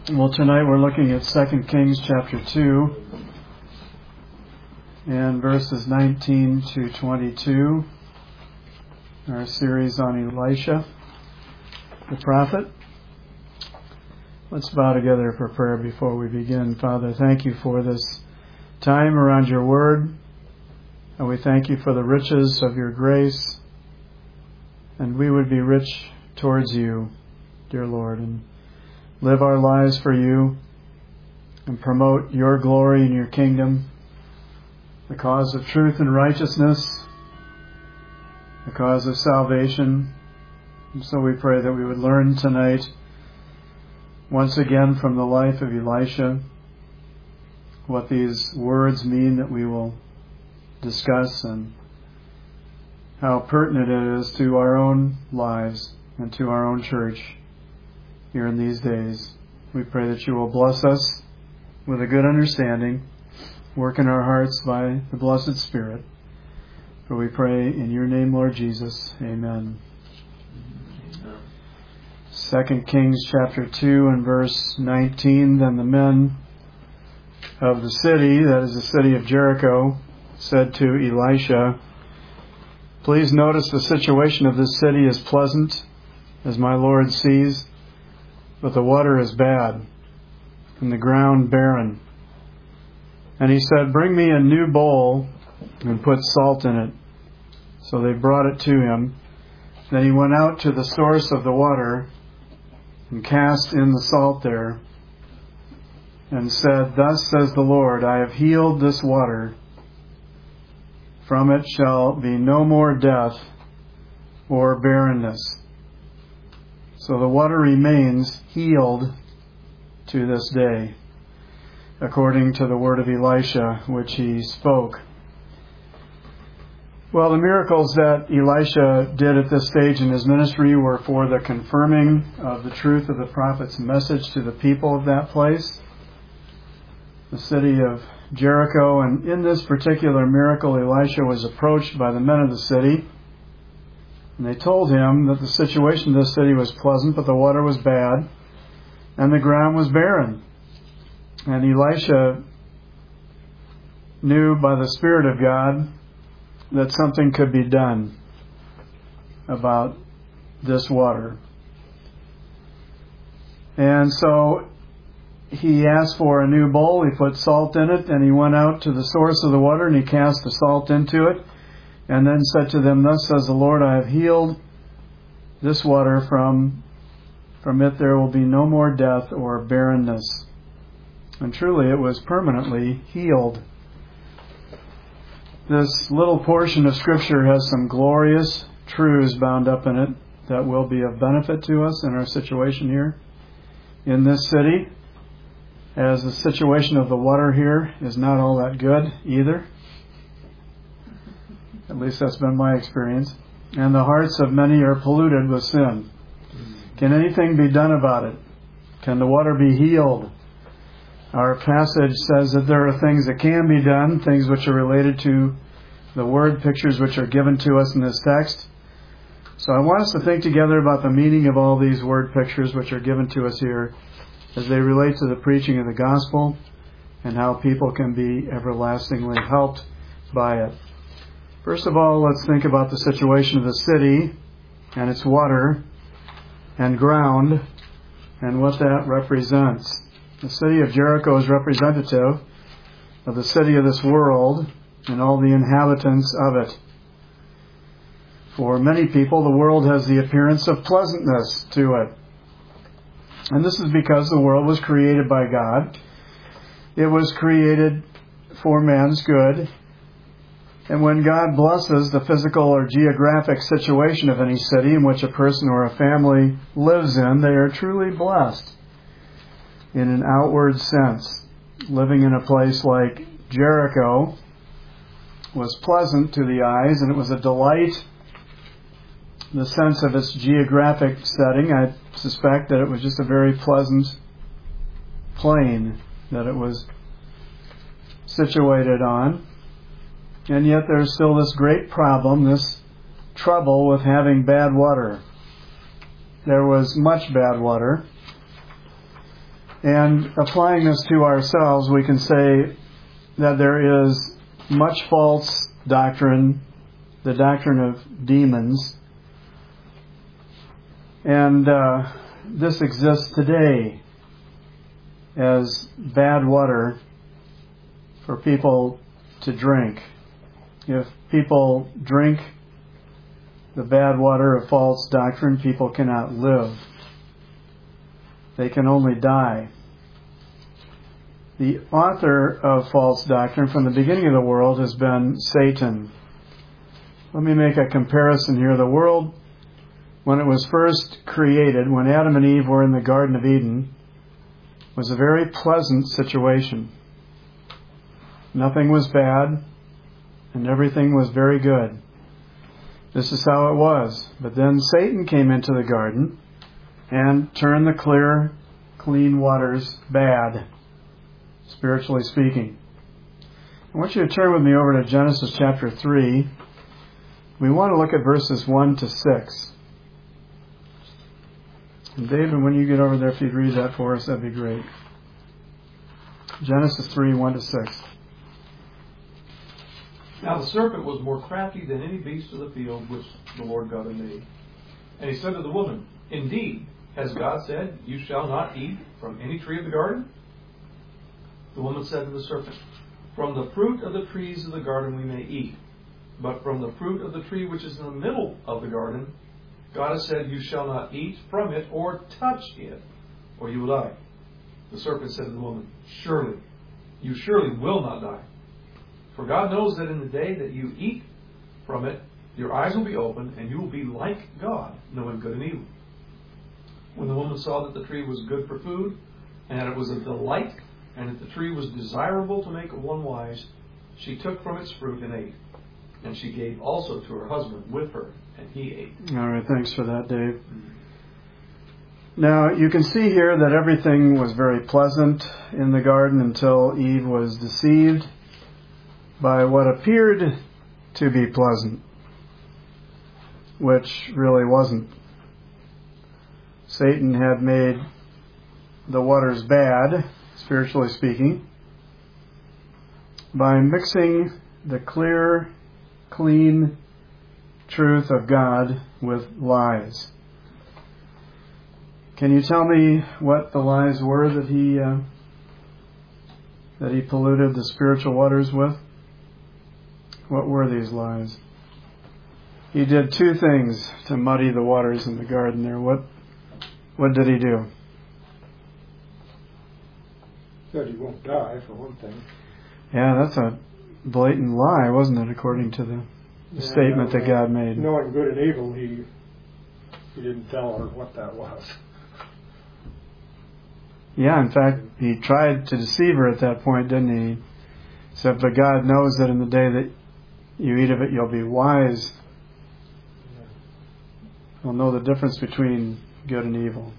Well, tonight we're looking at 2 Kings chapter 2 and verses 19 to 22, our series on Elisha, the prophet. Let's bow together for prayer before we begin. Father, thank you for this time around your word, and we thank you for the riches of your grace, and we would be rich towards you, dear Lord, and live our lives for you and promote your glory in your kingdom, the cause of truth and righteousness, the cause of salvation. And so we pray that we would learn tonight once again from the life of Elisha what these words mean that we will discuss and how pertinent it is to our own lives and to our own church here in these days. We pray that you will bless us with a good understanding, work in our hearts by the blessed Spirit. For we pray in your name, Lord Jesus. Amen. 2 Kings chapter 2 and verse 19, Then the men of the city, that is the city of Jericho, said to Elisha, Please notice the situation of this city is pleasant, as my Lord sees, but the water is bad, and the ground barren. And he said, Bring me a new bowl, and put salt in it. So they brought it to him. Then he went out to the source of the water, and cast in the salt there, and said, Thus says the Lord, I have healed this water. From it shall be no more death or barrenness. So the water remains healed to this day, according to the word of Elisha, which he spoke. Well, the miracles that Elisha did at this stage in his ministry were for the confirming of the truth of the prophet's message to the people of that place, the city of Jericho. And in this particular miracle, Elisha was approached by the men of the city, and they told him that the situation of this city was pleasant, but the water was bad, and the ground was barren. And Elisha knew by the Spirit of God that something could be done about this water. And so he asked for a new bowl, he put salt in it, and he went out to the source of the water, and he cast the salt into it, and then said to them, Thus says the Lord, I have healed this water. From it there will be no more death or barrenness. And truly it was permanently healed. This little portion of Scripture has some glorious truths bound up in it that will be of benefit to us in our situation here in this city, as the situation of the water here is not all that good either. At least that's been my experience. And the hearts of many are polluted with sin. Can anything be done about it? Can the water be healed? Our passage says that there are things that can be done, things which are related to the word pictures which are given to us in this text. So I want us to think together about the meaning of all these word pictures which are given to us here as they relate to the preaching of the gospel and how people can be everlastingly helped by it. First of all, let's think about the situation of the city and its water and ground and what that represents. The city of Jericho is representative of the city of this world and all the inhabitants of it. For many people, the world has the appearance of pleasantness to it. And this is because the world was created by God. It was created for man's good. And when God blesses the physical or geographic situation of any city in which a person or a family lives in, they are truly blessed in an outward sense. Living in a place like Jericho was pleasant to the eyes, and it was a delight. The sense of its geographic setting, I suspect that it was just a very pleasant plain that it was situated on. And yet there's still this great problem, this trouble with having bad water. There was much bad water. And applying this to ourselves, we can say that there is much false doctrine, the doctrine of demons, and this exists today as bad water for people to drink. If people drink the bad water of false doctrine, people cannot live. They can only die. The author of false doctrine from the beginning of the world has been Satan. Let me make a comparison here. The world, when it was first created, when Adam and Eve were in the Garden of Eden, was a very pleasant situation. Nothing was bad, and everything was very good. This is how it was. But then Satan came into the garden and turned the clear, clean waters bad, spiritually speaking. I want you to turn with me over to Genesis chapter 3. We want to look at verses 1 to 6. And David, when you get over there, if you'd read that for us, that'd be great. Genesis 3, 1 to 6. Now the serpent was more crafty than any beast of the field which the Lord God had made. And he said to the woman, Indeed, has God said, You shall not eat from any tree of the garden? The woman said to the serpent, From the fruit of the trees of the garden we may eat. But from the fruit of the tree which is in the middle of the garden, God has said, You shall not eat from it or touch it, or you will die. The serpent said to the woman, You surely will not die. For God knows that in the day that you eat from it, your eyes will be opened, and you will be like God, knowing good and evil. When the woman saw that the tree was good for food, and that it was a delight, and that the tree was desirable to make one wise, she took from its fruit and ate. And she gave also to her husband with her, and he ate. All right, thanks for that, Dave. Now, you can see here that everything was very pleasant in the garden until Eve was deceived by what appeared to be pleasant, which really wasn't. Satan had made the waters bad, spiritually speaking, by mixing the clear, clean truth of God with lies. Can you tell me what the lies were that he polluted the spiritual waters with? What were these lies? He did two things to muddy the waters in the garden there. What did he do? Said he won't die, for one thing. Yeah, that's a blatant lie, wasn't it, according to the statement that God made? Knowing good and evil, he didn't tell her what that was. Yeah, in fact, he tried to deceive her at that point, didn't he? He said, but God knows that in the day that you eat of it, you'll be wise. You'll know the difference between good and evil.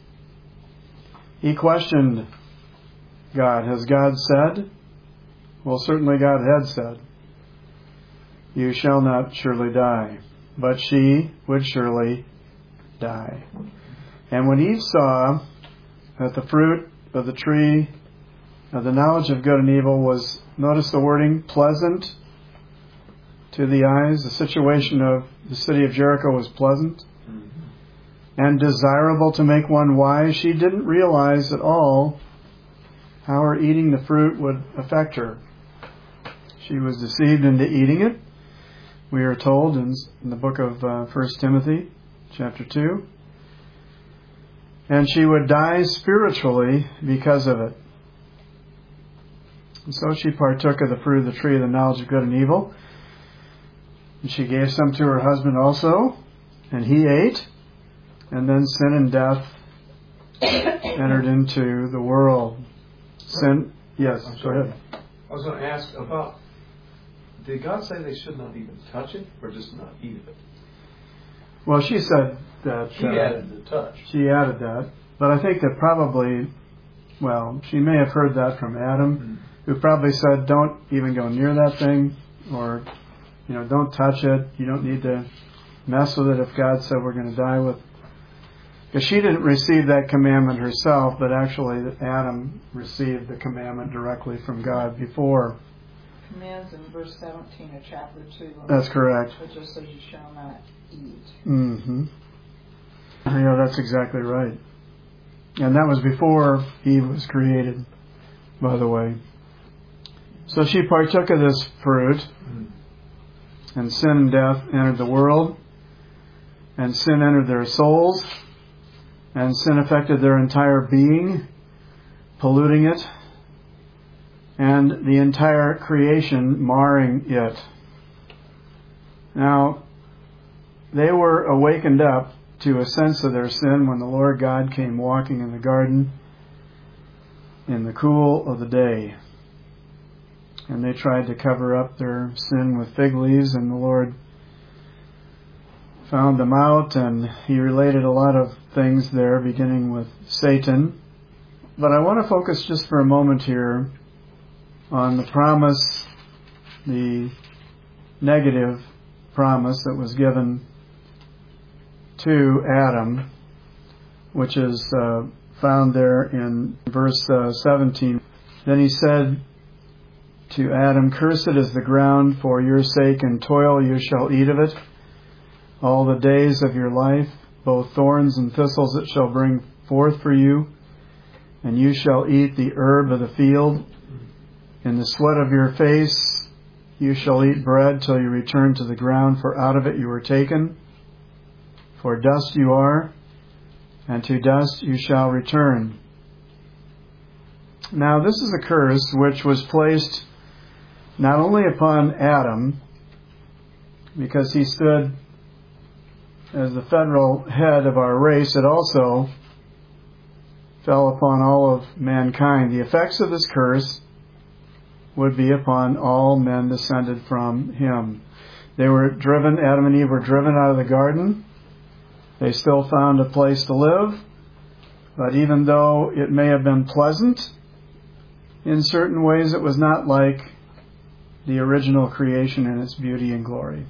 He questioned God. Has God said? Well, certainly God had said, You shall not surely die. But she would surely die. And when Eve saw that the fruit of the tree of the knowledge of good and evil was, notice the wording, pleasant to the eyes. The situation of the city of Jericho was pleasant and desirable to make one wise. She didn't realize at all how her eating the fruit would affect her. She was deceived into eating it. We are told in the book of 1 Timothy, chapter 2. And she would die spiritually because of it. And so she partook of the fruit of the tree of the knowledge of good and evil. And she gave some to her husband also, and he ate. And then sin and death entered into the world. Sin, yes, go ahead. I was going to ask about, did God say they should not even touch it, or just not eat of it? Well, she said that... She added the touch. She added that. But I think that probably, well, she may have heard that from Adam, who probably said, don't even go near that thing, or, don't touch it. You don't need to mess with it if God said we're going to die with Because she didn't receive that commandment herself, but actually Adam received the commandment directly from God before. Commands in verse 17 of chapter 2. That's correct. It just says you shall not eat. Mm-hmm. Yeah, that's exactly right. And that was before Eve was created, by the way. So she partook of this fruit, and sin and death entered the world, and sin entered their souls, and sin affected their entire being, polluting it, and the entire creation marring it. Now, they were awakened up to a sense of their sin when the Lord God came walking in the garden in the cool of the day. And they tried to cover up their sin with fig leaves, and the Lord found them out, and He related a lot of things there, beginning with Satan. But I want to focus just for a moment here on the promise, the negative promise that was given to Adam, which is found there in verse 17. Then He said to Adam, "Cursed is the ground for your sake, and toil you shall eat of it all the days of your life. Both thorns and thistles it shall bring forth for you, and you shall eat the herb of the field. In the sweat of your face you shall eat bread till you return to the ground, for out of it you were taken. For dust you are, and to dust you shall return." Now this is a curse which was placed not only upon Adam, because he stood as the federal head of our race, it also fell upon all of mankind. The effects of this curse would be upon all men descended from him. They were driven, Adam and Eve were driven out of the garden. They still found a place to live, but even though it may have been pleasant, in certain ways it was not like the original creation in its beauty and glory.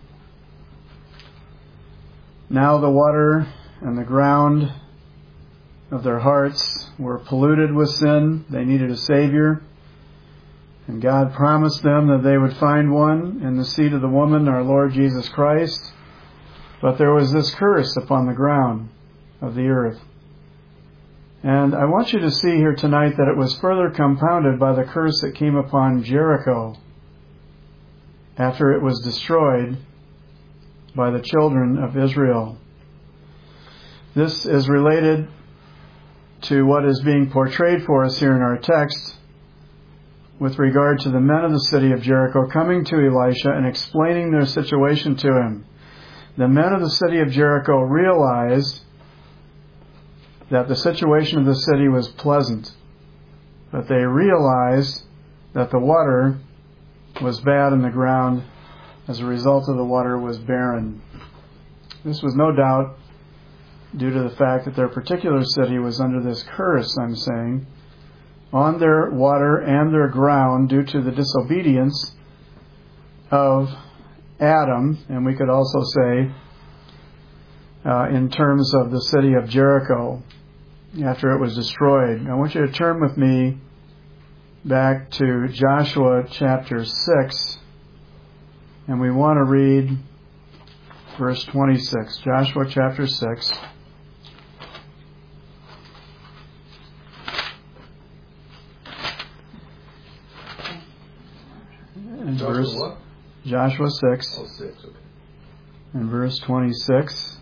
Now the water and the ground of their hearts were polluted with sin. They needed a Savior. And God promised them that they would find one in the seed of the woman, our Lord Jesus Christ. But there was this curse upon the ground of the earth. And I want you to see here tonight that it was further compounded by the curse that came upon Jericho after it was destroyed by the children of Israel. This is related to what is being portrayed for us here in our text with regard to the men of the city of Jericho coming to Elisha and explaining their situation to him. The men of the city of Jericho realized that the situation of the city was pleasant, but they realized that the water was bad and the ground, as a result of the water, was barren. This was no doubt due to the fact that their particular city was under this curse, I'm saying, on their water and their ground due to the disobedience of Adam, and we could also say in terms of the city of Jericho after it was destroyed. I want you to turn with me back to Joshua chapter 6, and we want to read verse 26. Joshua chapter 6. And Joshua 6. Oh, 6, okay. And verse 26.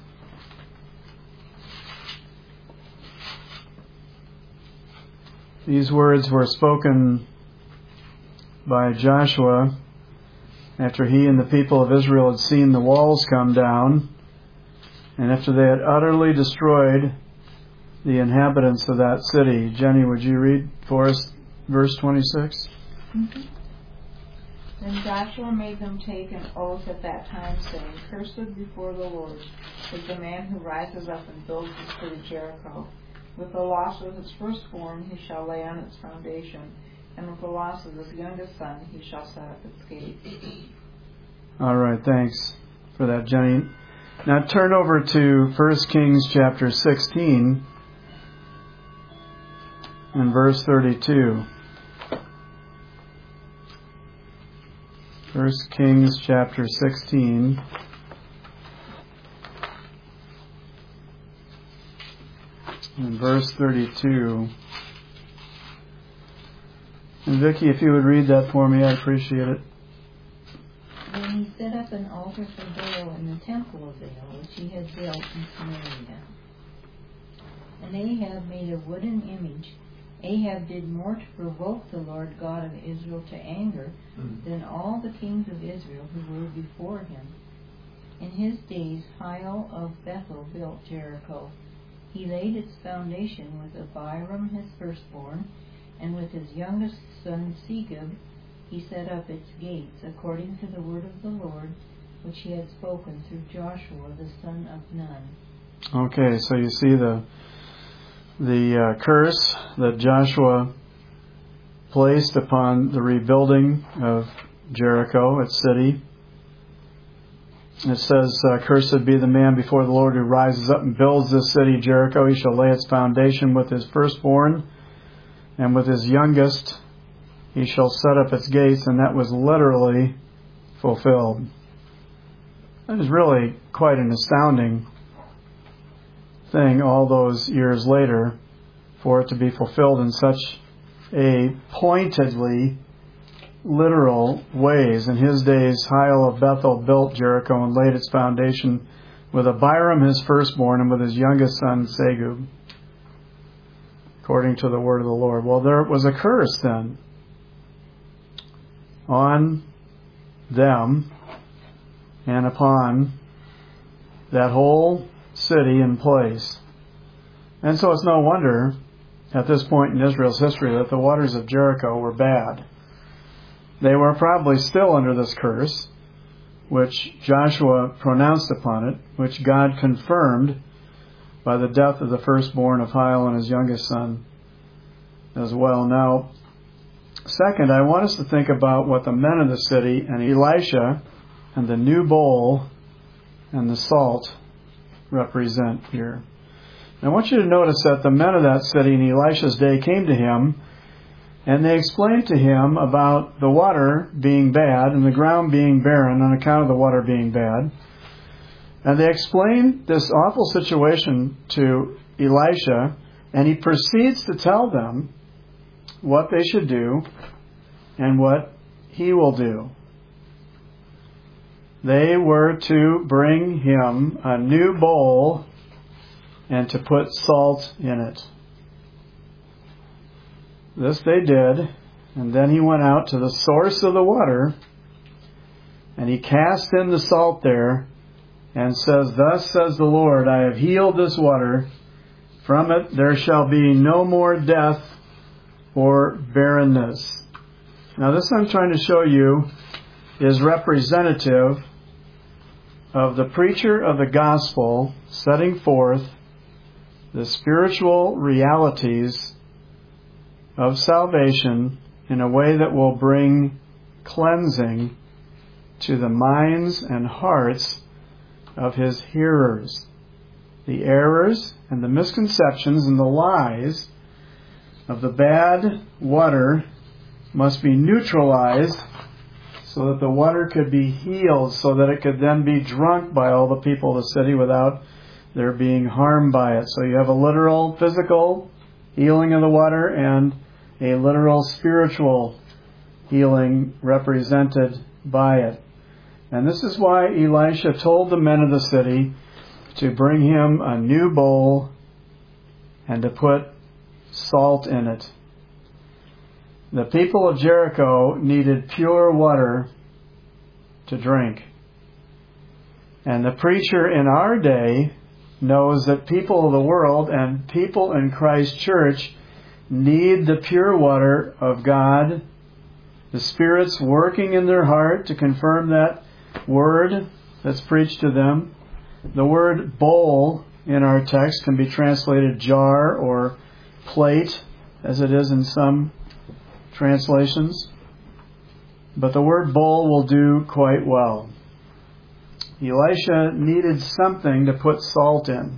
These words were spoken by Joshua after he and the people of Israel had seen the walls come down, and after they had utterly destroyed the inhabitants of that city. Jenny, would you read for us verse 26? Mm-hmm. Then Joshua made them take an oath at that time, saying, "Cursed before the Lord is the man who rises up and builds the city Jericho. With the loss of his firstborn he shall lay on its foundation, and with the loss of his youngest son he shall set up its gates." All right, thanks for that, Jenny. Now turn over to 1 Kings chapter 16 and verse 32. 1 Kings chapter 16 and verse 32. And Vicki, if you would read that for me, I'd appreciate it. Then he set up an altar for Baal in the temple of Baal, which he had built in Samaria. And Ahab made a wooden image. Ahab did more to provoke the Lord God of Israel to anger than all the kings of Israel who were before him. In his days, Hiel of Bethel built Jericho. He laid its foundation with Abiram his firstborn, and with his youngest son Segub he set up its gates, according to the word of the Lord, which he had spoken through Joshua the son of Nun. Okay, so you see the curse that Joshua placed upon the rebuilding of Jericho, its city. It says, "Cursed be the man before the Lord who rises up and builds this city, Jericho. He shall lay its foundation with his firstborn, and with his youngest he shall set up its gates," and that was literally fulfilled. That is really quite an astounding thing all those years later for it to be fulfilled in such a pointedly literal ways. In his days, Hiel of Bethel built Jericho and laid its foundation with Abiram his firstborn and with his youngest son Segub, according to the word of the Lord. Well, there was a curse then on them and upon that whole city and place. And so it's no wonder at this point in Israel's history that the waters of Jericho were bad. They were probably still under this curse, which Joshua pronounced upon it, which God confirmed by the death of the firstborn of Hiel and his youngest son as well. Now, second, I want us to think about what the men of the city and Elisha and the new bowl and the salt represent here. And I want you to notice that the men of that city in Elisha's day came to him and they explained to him about the water being bad and the ground being barren on account of the water being bad. And they explained this awful situation to Elisha, and he proceeds to tell them what they should do and what he will do. They were to bring him a new bowl and to put salt in it. This they did, and then he went out to the source of the water, and he cast in the salt there, and says, "Thus says the Lord, I have healed this water. From it there shall be no more death or barrenness." Now this I'm trying to show you is representative of the preacher of the gospel setting forth the spiritual realities of salvation in a way that will bring cleansing to the minds and hearts of his hearers. The errors and the misconceptions and the lies of the bad water must be neutralized so that the water could be healed, so that it could then be drunk by all the people of the city without their being harmed by it. So you have a literal physical healing of the water and a literal spiritual healing represented by it. And this is why Elisha told the men of the city to bring him a new bowl and to put salt in it. The people of Jericho needed pure water to drink. And the preacher in our day knows that people of the world and people in Christ's church need the pure water of God. The Spirit's working in their heart to confirm that word that's preached to them. The word bowl in our text can be translated jar or plate, as it is in some translations. But the word bowl will do quite well. Elisha needed something to put salt in,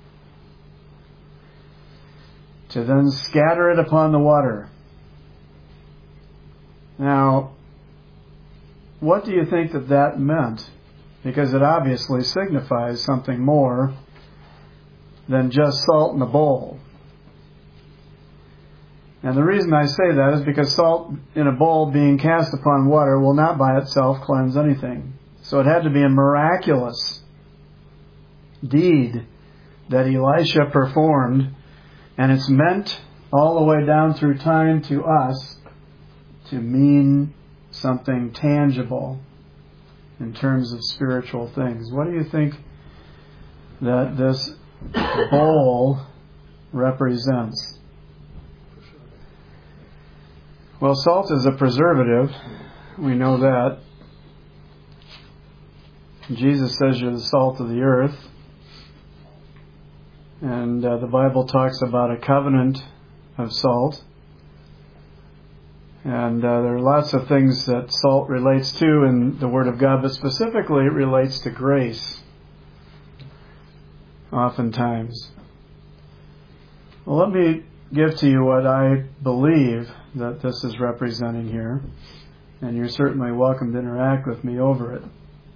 to then scatter it upon the water. Now, what do you think that meant? Because it obviously signifies something more than just salt in a bowl. And the reason I say that is because salt in a bowl being cast upon water will not by itself cleanse anything. So it had to be a miraculous deed that Elisha performed, and it's meant all the way down through time to us to mean something tangible in terms of spiritual things. What do you think that this bowl represents? Well, salt is a preservative. We know that. Jesus says you're the salt of the earth. And the Bible talks about a covenant of salt. And there are lots of things that salt relates to in the Word of God, but specifically it relates to grace, oftentimes. Well, let me give to you what I believe that this is representing here, and you're certainly welcome to interact with me over it.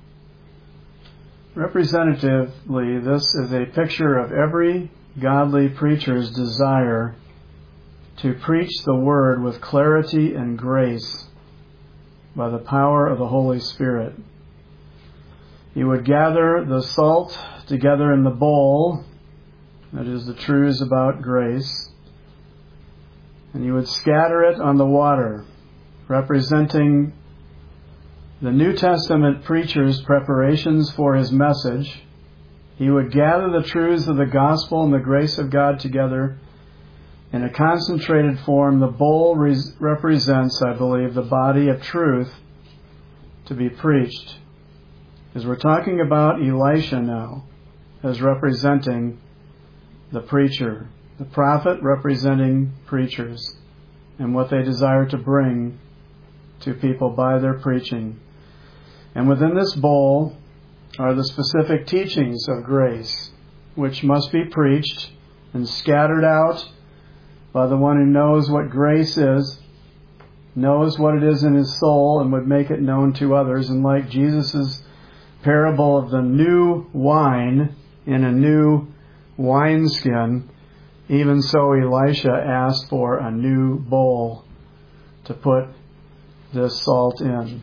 Representatively, this is a picture of every godly preacher's desire to preach the Word with clarity and grace by the power of the Holy Spirit. He would gather the salt together in the bowl, that is the truths about grace, and he would scatter it on the water, representing the New Testament preacher's preparations for his message. He would gather the truths of the gospel and the grace of God together in a concentrated form. The bowl represents, I believe, the body of truth to be preached. As we're talking about Elisha now, as representing the preacher, the prophet representing preachers, and what they desire to bring to people by their preaching. And within this bowl are the specific teachings of grace, which must be preached and scattered out by the one who knows what grace is, knows what it is in his soul, and would make it known to others. And like Jesus' parable of the new wine in a new wineskin, even so Elisha asked for a new bowl to put this salt in.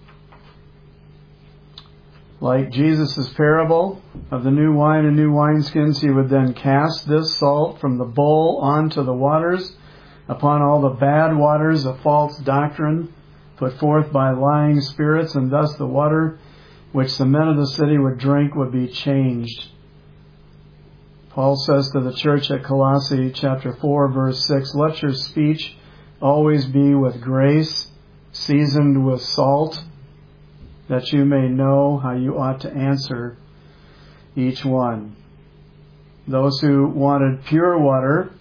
Like Jesus' parable of the new wine and new wineskins, he would then cast this salt from the bowl onto the waters, upon all the bad waters of false doctrine put forth by lying spirits, and thus the water which the men of the city would drink would be changed. Paul says to the church at Colossae chapter 4, verse 6, "Let your speech always be with grace, seasoned with salt, that you may know how you ought to answer each one." Those who wanted pure water,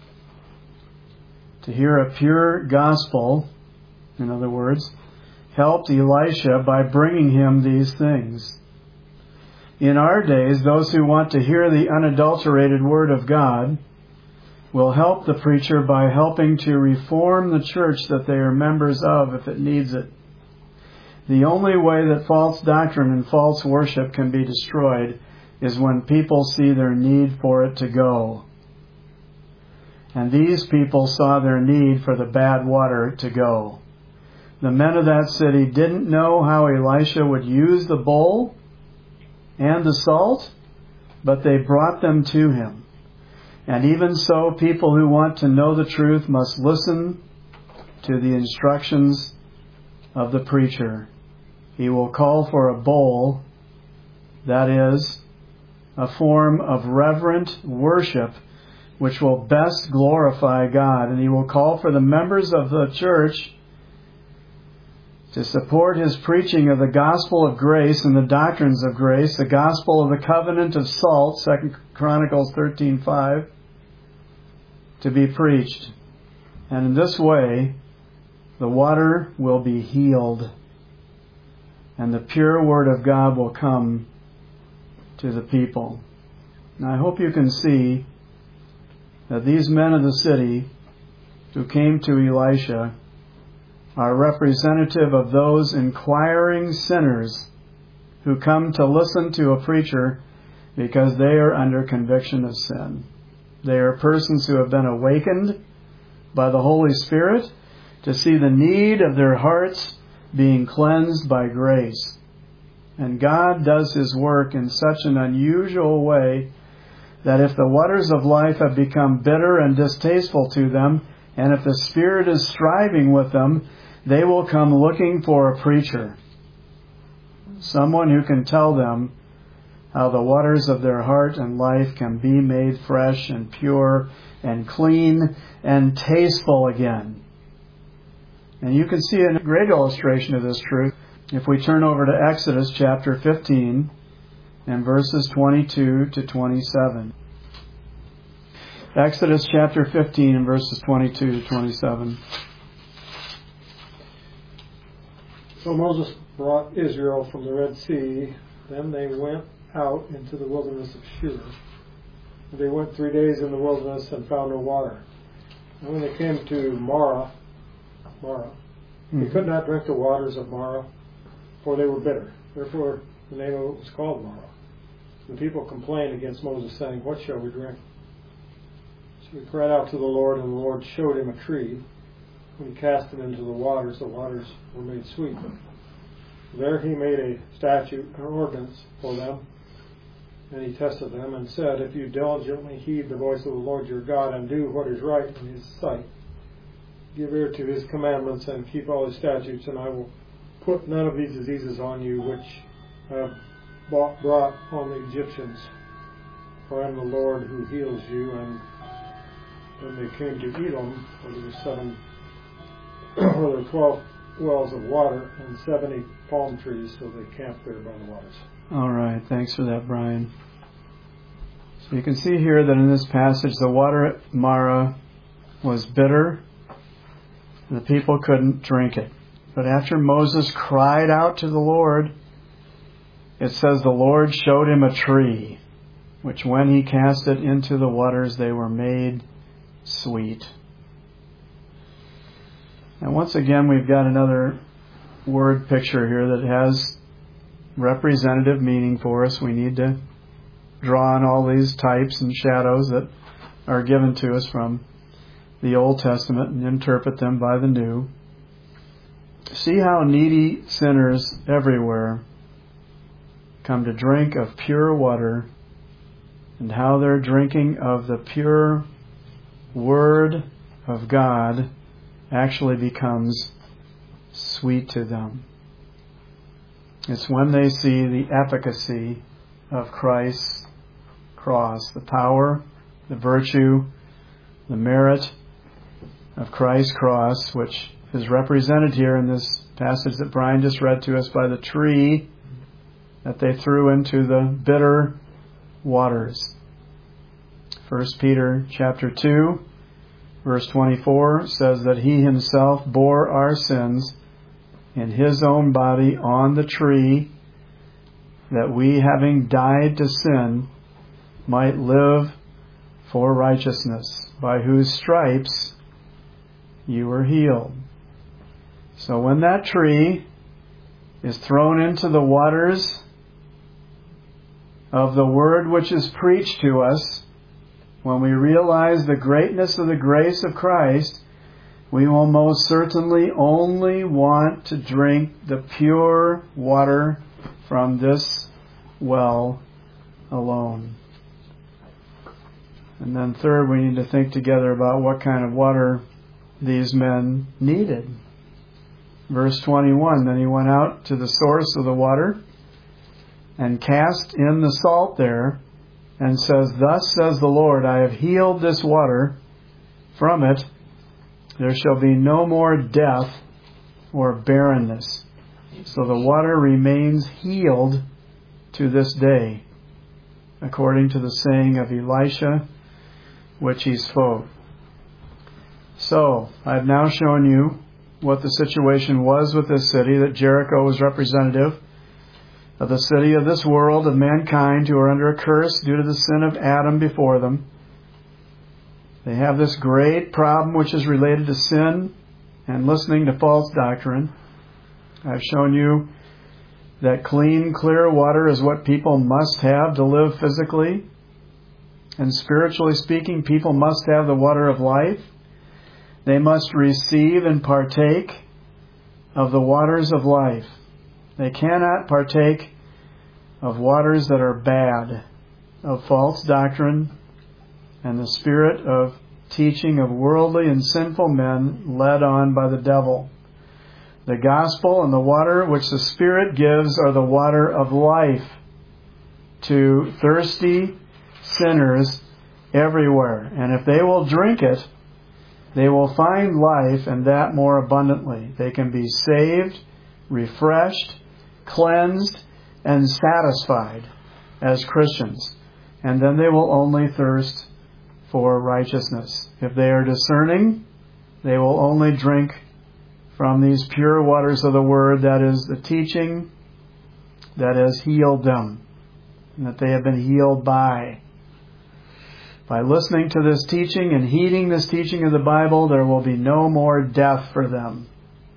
to hear a pure gospel, in other words, helped Elisha by bringing him these things. In our days, those who want to hear the unadulterated Word of God will help the preacher by helping to reform the church that they are members of if it needs it. The only way that false doctrine and false worship can be destroyed is when people see their need for it to go. And these people saw their need for the bad water to go. The men of that city didn't know how Elisha would use the bowl and the salt, but they brought them to him. And even so, people who want to know the truth must listen to the instructions of the preacher. He will call for a bowl, that is, a form of reverent worship which will best glorify God. And he will call for the members of the church to support his preaching of the gospel of grace and the doctrines of grace, the gospel of the covenant of salt, 2 Chronicles 13:5, to be preached. And in this way, the water will be healed, and the pure word of God will come to the people. And I hope you can see that these men of the city who came to Elisha are representative of those inquiring sinners who come to listen to a preacher because they are under conviction of sin. They are persons who have been awakened by the Holy Spirit to see the need of their hearts being cleansed by grace. And God does His work in such an unusual way that if the waters of life have become bitter and distasteful to them, and if the Spirit is striving with them, they will come looking for a preacher. Someone who can tell them how the waters of their heart and life can be made fresh and pure and clean and tasteful again. And you can see a great illustration of this truth if we turn over to Exodus chapter 15 and verses 22 to 27. Exodus chapter 15 and verses 22 to 27. So Moses brought Israel from the Red Sea. Then they went out into the wilderness of Shur. They went 3 days in the wilderness and found no water. And when they came to Marah, they could not drink the waters of Marah, for they were bitter. Therefore the name of it was called Marah. The people complained against Moses, saying, "What shall we drink?" So he cried out to the Lord, and the Lord showed him a tree. When he cast it into the waters were made sweet. There he made a statute, an ordinance for them, and he tested them and said, "If you diligently heed the voice of the Lord your God and do what is right in His sight, give ear to His commandments and keep all His statutes, and I will put none of these diseases on you which I have brought on the Egyptians, for I am the Lord who heals you." And when they came to Elim, where there were 12 wells of water and 70 palm trees, so they camped there by the waters. All right, thanks for that, Brian. So you can see here that in this passage the water at Marah was bitter. The people couldn't drink it. But after Moses cried out to the Lord, it says the Lord showed him a tree, which when he cast it into the waters, they were made sweet. And once again, we've got another word picture here that has representative meaning for us. We need to draw on all these types and shadows that are given to us from the Old Testament and interpret them by the New. See how needy sinners everywhere come to drink of pure water, and how their drinking of the pure Word of God actually becomes sweet to them. It's when they see the efficacy of Christ's cross, the power, the virtue, the merit of Christ's cross, which is represented here in this passage that Brian just read to us by the tree that they threw into the bitter waters. 1 Peter chapter 2, verse 24 says that He Himself bore our sins in His own body on the tree, that we, having died to sin, might live for righteousness, by whose stripes you were healed. So when that tree is thrown into the waters of the Word which is preached to us, when we realize the greatness of the grace of Christ, we will most certainly only want to drink the pure water from this well alone. And then third, we need to think together about what kind of water these men needed. Verse 21, then he went out to the source of the water and cast in the salt there, and says, "Thus says the Lord, I have healed this water. From it there shall be no more death or barrenness." So the water remains healed to this day, according to the saying of Elisha, which he spoke. So, I've now shown you what the situation was with this city, that Jericho was representative of the city of this world, of mankind who are under a curse due to the sin of Adam before them. They have this great problem which is related to sin and listening to false doctrine. I've shown you that clean, clear water is what people must have to live physically. And spiritually speaking, people must have the water of life. They must receive and partake of the waters of life. They cannot partake of waters that are bad, of false doctrine, and the spirit of teaching of worldly and sinful men led on by the devil. The gospel and the water which the Spirit gives are the water of life to thirsty sinners everywhere. And if they will drink it, they will find life, and that more abundantly. They can be saved, refreshed, cleansed, and satisfied as Christians. And then they will only thirst for righteousness. If they are discerning, they will only drink from these pure waters of the Word, that is the teaching that has healed them, and that they have been healed by. By listening to this teaching and heeding this teaching of the Bible, there will be no more death for them.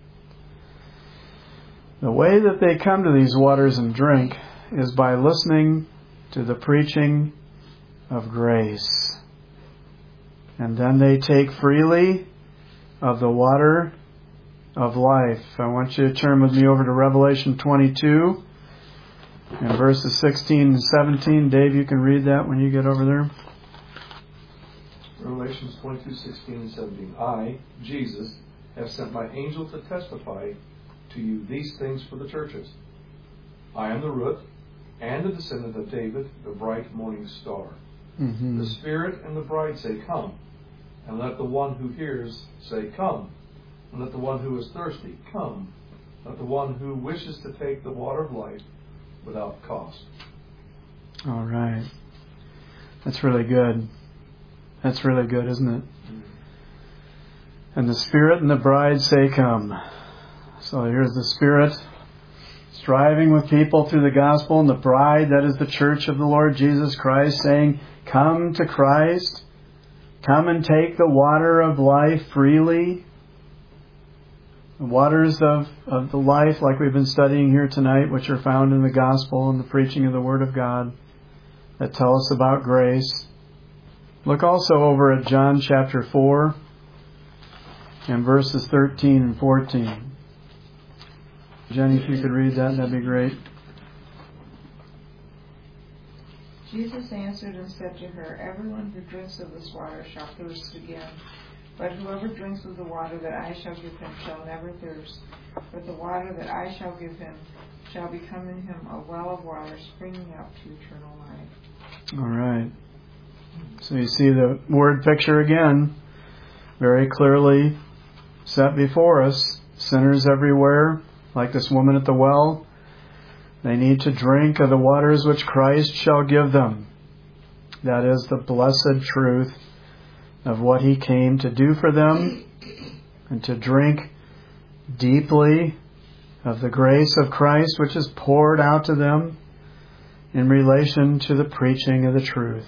The way that they come to these waters and drink is by listening to the preaching of grace. And then they take freely of the water of life. I want you to turn with me over to Revelation 22 and verses 16 and 17. Dave, you can read that when you get over there. Revelations 22, 16 and 17. I, Jesus, have sent my angel to testify to you these things for the churches. I am the root and the descendant of David, the bright morning star. Mm-hmm. The Spirit and the bride say, Come. And let the one who hears say, Come. And let the one who is thirsty come. Let the one who wishes to take the water of life without cost. All right. That's really good. That's really good, isn't it? Mm-hmm. And the Spirit and the bride say, Come. So here's the Spirit striving with people through the gospel, and the bride, that is the church of the Lord Jesus Christ, saying, Come to Christ. Come and take the water of life freely. The waters of the life, like we've been studying here tonight, which are found in the gospel and the preaching of the Word of God, that tell us about grace. Look also over at John chapter 4 and verses 13 and 14. Jenny, if you could read that, that'd be great. Jesus answered and said to her, Everyone who drinks of this water shall thirst again. But whoever drinks of the water that I shall give him shall never thirst. But the water that I shall give him shall become in him a well of water springing up to eternal life. All right. So you see the word picture again, very clearly set before us. Sinners everywhere, like this woman at the well, they need to drink of the waters which Christ shall give them. That is the blessed truth of what He came to do for them, and to drink deeply of the grace of Christ which is poured out to them in relation to the preaching of the truth.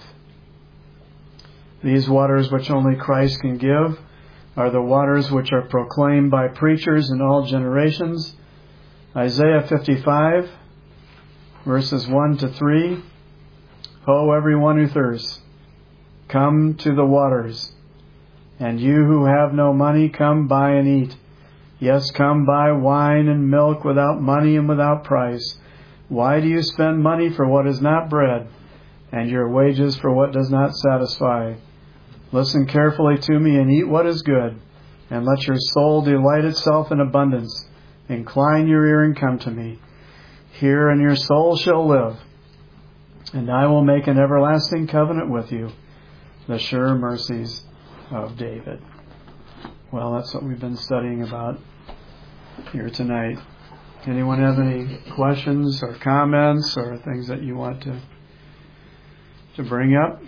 These waters which only Christ can give are the waters which are proclaimed by preachers in all generations. Isaiah 55, verses 1 to 3. Ho, everyone who thirsts, come to the waters. And you who have no money, come buy and eat. Yes, come buy wine and milk without money and without price. Why do you spend money for what is not bread, and your wages for what does not satisfy? Listen carefully to me and eat what is good, and let your soul delight itself in abundance. Incline your ear and come to me. Hear, and your soul shall live. And I will make an everlasting covenant with you, the sure mercies of David. Well, that's what we've been studying about here tonight. Anyone have any questions or comments or things that you want to bring up?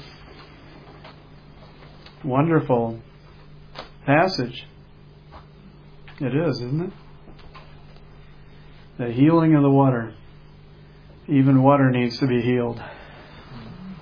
Wonderful passage. It is, isn't it? The healing of the water. Even water needs to be healed.